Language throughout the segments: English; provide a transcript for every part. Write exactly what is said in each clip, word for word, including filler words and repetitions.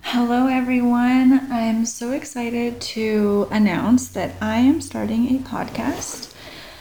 Hello, everyone. I'm so excited to announce that I am starting a podcast.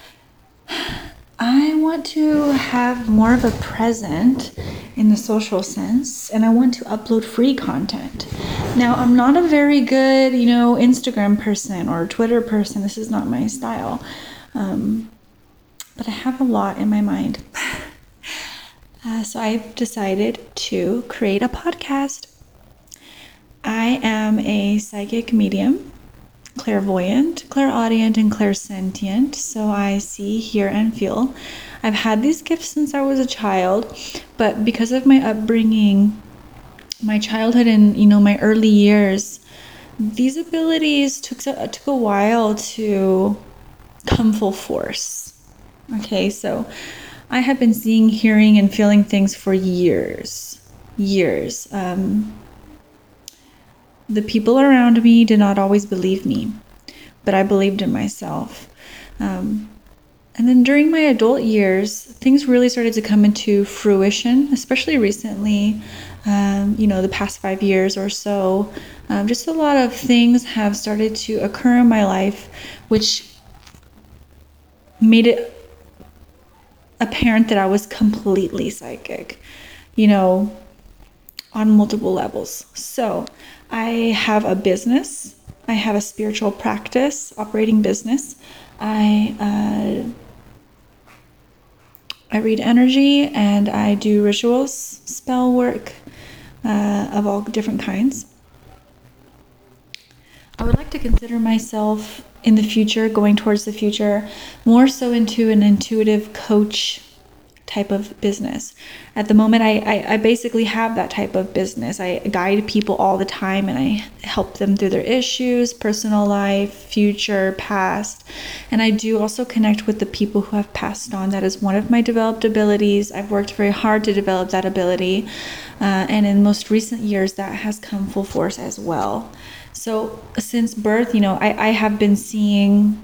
I want to have more of a present in the social sense, and I want to upload free content. Now, I'm not a very good, you know, Instagram person or Twitter person. This is not my style. Um, but I have a lot in my mind. uh, so I've decided to create a podcast. I am a psychic medium, clairvoyant, clairaudient, and clairsentient, so I see, hear, and feel. I've had these gifts since I was a child, but because of my upbringing, my childhood, and you know my early years, these abilities took took a while to come full force. Okay, so I have been seeing, hearing, and feeling things for years, years. Um, The people around me did not always believe me, but I believed in myself. Um, and then during my adult years, things really started to come into fruition, especially recently, um, you know, the past five years or so. Um, just a lot of things have started to occur in my life, which made it apparent that I was completely psychic, you know, on multiple levels. So I have a business. I have a spiritual practice, operating business. I uh, I read energy and I do rituals, spell work uh, of all different kinds. I would like to consider myself in the future, going towards the future, more so into an intuitive coach type of business. At the moment, I, I, I basically have that type of business. I guide people all the time and I help them through their issues, personal life, future, past. And I do also connect with the people who have passed on. That is one of my developed abilities. I've worked very hard to develop that ability. Uh, and in most recent years, that has come full force as well. So since birth, you know, I, I have been seeing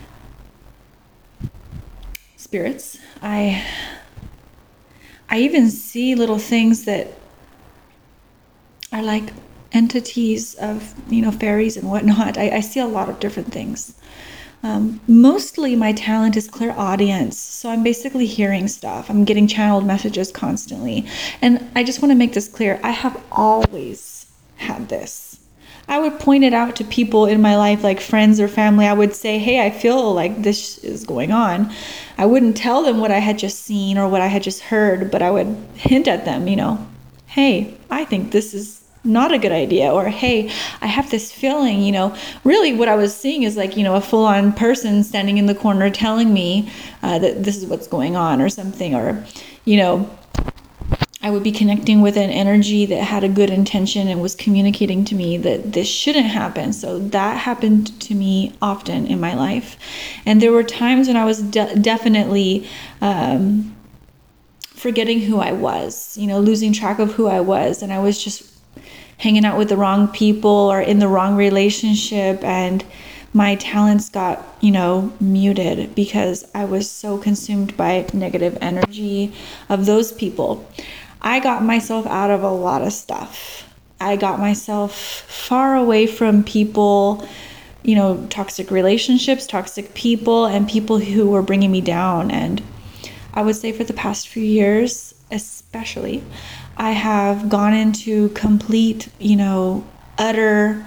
spirits. I I even see little things that are like entities of, you know, fairies and whatnot. I, I see a lot of different things. Um, mostly my talent is clairaudience. So I'm basically hearing stuff. I'm getting channeled messages constantly. And I just want to make this clear. I have always had this. I would point it out to people in my life, like friends or family. I would say, hey, I feel like this is going on. I wouldn't tell them what I had just seen or what I had just heard, but I would hint at them, you know, hey, I think this is not a good idea, or hey, I have this feeling, you know. Really what I was seeing is like, you know, a full-on person standing in the corner telling me uh, that this is what's going on or something, or, you know, I would be connecting with an energy that had a good intention and was communicating to me that this shouldn't happen. So that happened to me often in my life. And there were times when I was de- definitely um, forgetting who I was, you know, losing track of who I was. And I was just hanging out with the wrong people or in the wrong relationship. And my talents got, you know, muted because I was so consumed by negative energy of those people. I got myself out of a lot of stuff. I got myself far away from people, you know, toxic relationships, toxic people, and people who were bringing me down. And I would say for the past few years, especially, I have gone into complete, you know, utter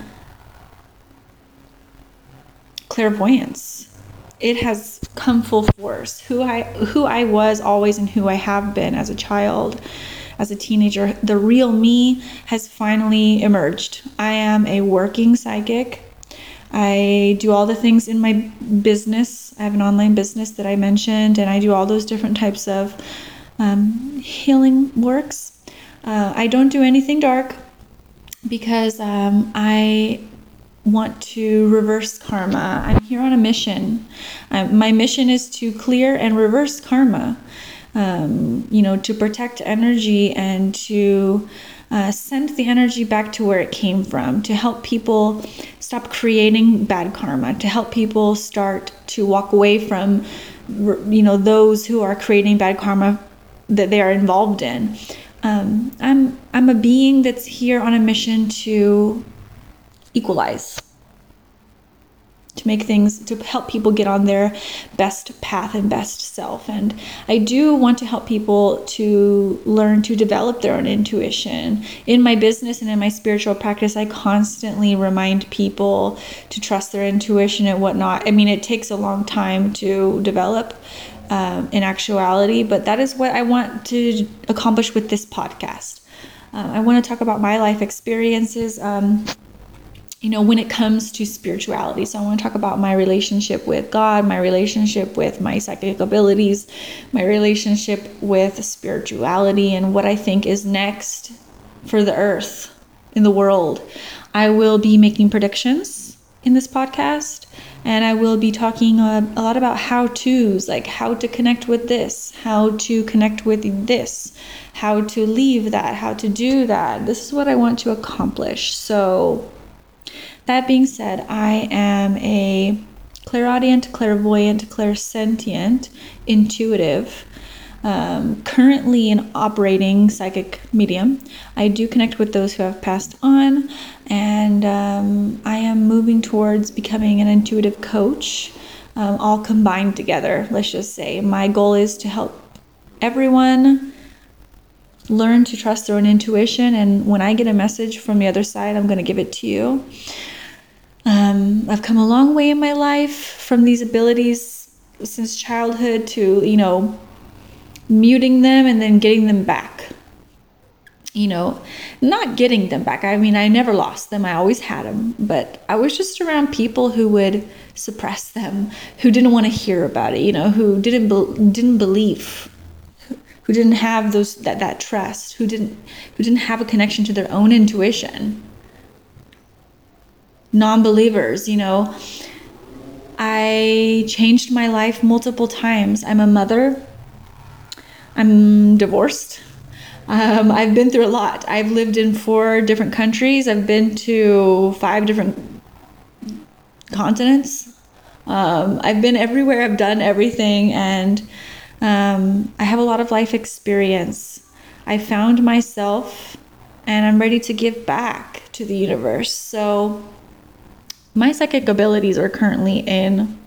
clairvoyance. It has come full force. Who I who I was always and who I have been as a child, as a teenager, the real me has finally emerged. I am a working psychic. I do all the things in my business. I have an online business that I mentioned, and I do all those different types of um, healing works. Uh, I don't do anything dark because um, I want to reverse karma. I'm here on a mission. Um, my mission is to clear and reverse karma. Um, you know, to protect energy and to uh, send the energy back to where it came from, to help people stop creating bad karma, to help people start to walk away from, you know, those who are creating bad karma that they are involved in. Um, I'm I'm a being that's here on a mission to equalize, to make things, to help people get on their best path and best self. And I do want to help people to learn to develop their own intuition. In my business and in my spiritual practice, I constantly remind people to trust their intuition and whatnot. I mean, it takes a long time to develop um, in actuality, but that is what I want to accomplish with this podcast. Uh, I want to talk about my life experiences, um, you know, when it comes to spirituality. So I want to talk about my relationship with God, my relationship with my psychic abilities, my relationship with spirituality, and what I think is next for the earth, in the world. I will be making predictions in this podcast, and I will be talking a, a lot about how-tos, like how to connect with this, how to connect with this, how to leave that, how to do that. This is what I want to accomplish. So that being said, I am a clairaudient, clairvoyant, clairsentient, intuitive, um, currently an operating psychic medium. I do connect with those who have passed on, and um, I am moving towards becoming an intuitive coach, um, all combined together, let's just say. My goal is to help everyone learn to trust their own intuition, and when I get a message from the other side, I'm going to give it to you. Um, I've come a long way in my life from these abilities since childhood to, you know, muting them and then getting them back. You know, not getting them back. I mean, I never lost them. I always had them. But I was just around people who would suppress them, who didn't want to hear about it, you know, who didn't be- didn't believe, who didn't have those that, that trust, who didn't who didn't have a connection to their own intuition. Non-believers, you know. I changed my life multiple times. I'm a mother. I'm divorced. Um, I've been through a lot. I've lived in four different countries. I've been to five different continents. Um, I've been everywhere. I've done everything. And um, I have a lot of life experience. I found myself, and I'm ready to give back to the universe. So my psychic abilities are currently in,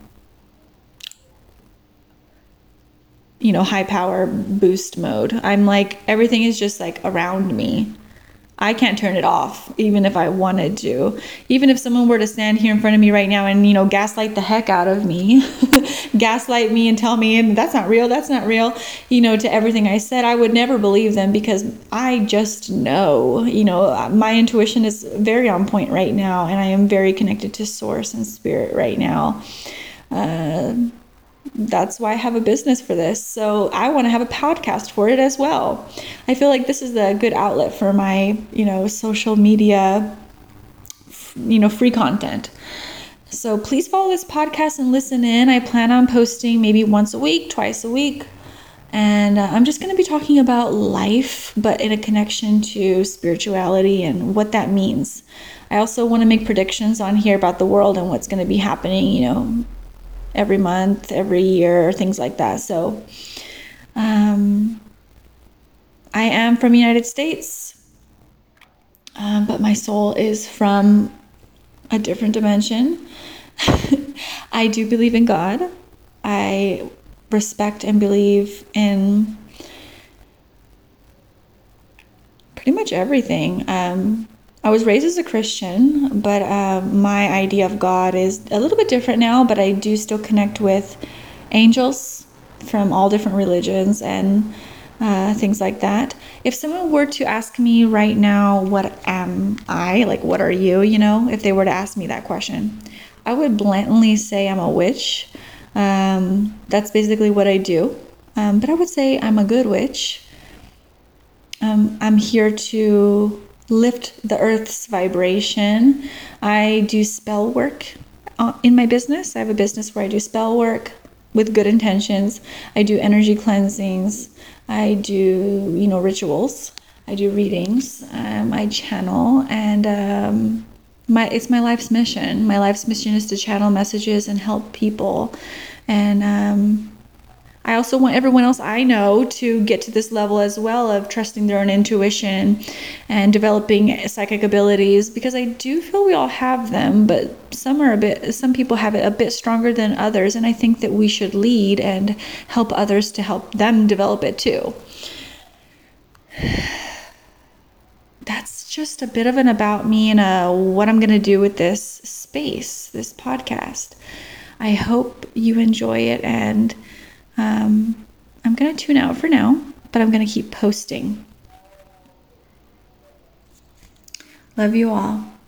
you know, high power boost mode. I'm like, everything is just like around me. I can't turn it off, even if I wanted to. Even if someone were to stand here in front of me right now and, you know, gaslight the heck out of me, gaslight me and tell me that's not real, that's not real, you know, to everything I said, I would never believe them, because I just know, you know, my intuition is very on point right now, and I am very connected to source and spirit right now. Uh, That's why I have a business for this. So I want to have a podcast for it as well. I feel like this is a good outlet for my, you know, social media, you know, free content. So please follow this podcast and listen in. I plan on posting maybe once a week, twice a week. And uh, I'm just going to be talking about life, but in a connection to spirituality and what that means. I also want to make predictions on here about the world and what's going to be happening, you know, every month, every year, things like that. So um, I am from the United States, um, but my soul is from a different dimension. I do believe in God. I respect and believe in pretty much everything. Um, I was raised as a Christian, but uh, my idea of God is a little bit different now, but I do still connect with angels from all different religions and uh, things like that. If someone were to ask me right now, what am I? Like, what are you? You know, if they were to ask me that question, I would blatantly say I'm a witch. Um, that's basically what I do. Um, but I would say I'm a good witch. Um, I'm here to lift the earth's vibration. I do spell work in my business. I have a business where I do spell work with good intentions. I do energy cleansings. I do, you know, rituals. I do readings. Um, I channel, and um, my it's my life's mission. My life's mission is to channel messages and help people. And um, I also want everyone else I know to get to this level as well of trusting their own intuition and developing psychic abilities, because I do feel we all have them, but some are a bit, some people have it a bit stronger than others. And I think that we should lead and help others to help them develop it too. That's just a bit of an about me and a, what I'm going to do with this space, this podcast. I hope you enjoy it, and um, I'm going to tune out for now, but I'm going to keep posting. Love you all.